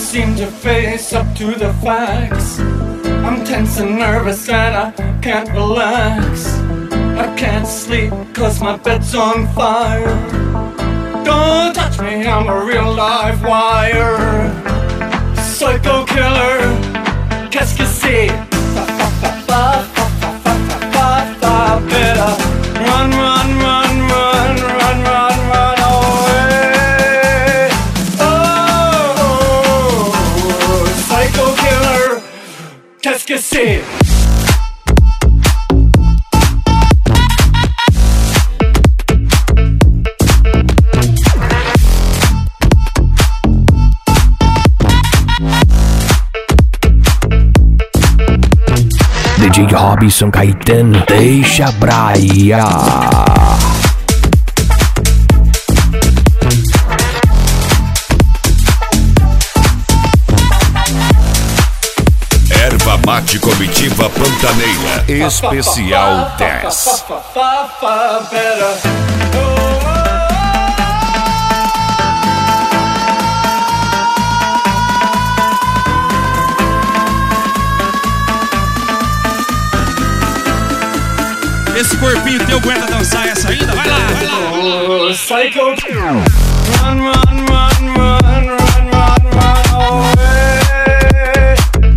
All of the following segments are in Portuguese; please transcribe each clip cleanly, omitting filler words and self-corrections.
seem to face up to the facts. I'm tense and nervous and I can't relax. I can't sleep cause my bed's on fire. Don't touch me, I'm a real live wire. Psycho killer, qu'est-ce que c'est? Better run, run, run, run, run, run, run away. Oh, psycho killer, qu'est-ce que c'est? DJ Robson Caetano, deixa Braia. Erva Mate Comitiva Pantaneira, especial 10. Esse corpinho teu aguenta dançar essa ainda? Vai lá, vai lá, vai lá. Psycho run, run, run, run, run, run, run away.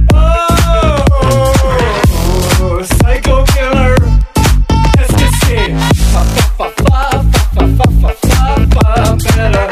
Oh, psycho killer, qu'est-ce que c'est? Better.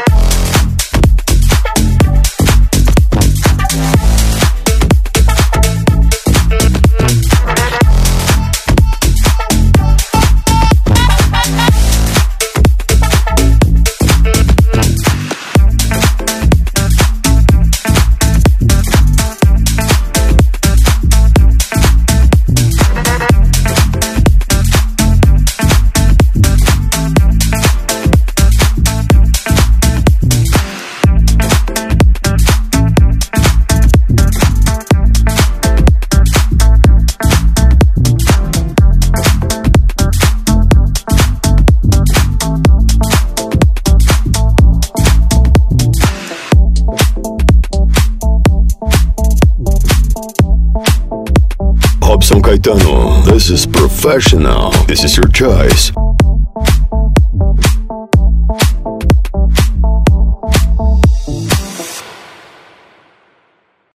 Robson Caetano, this is professional. This is your choice.